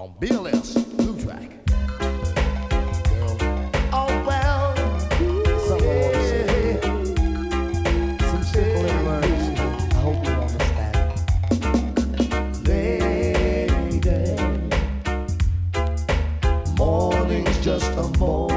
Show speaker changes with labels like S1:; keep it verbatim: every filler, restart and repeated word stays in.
S1: on B L S Blue Track. Girl, oh well, something I want to say. Some simple little words. I hope you understand. Lady, morning's just a morning.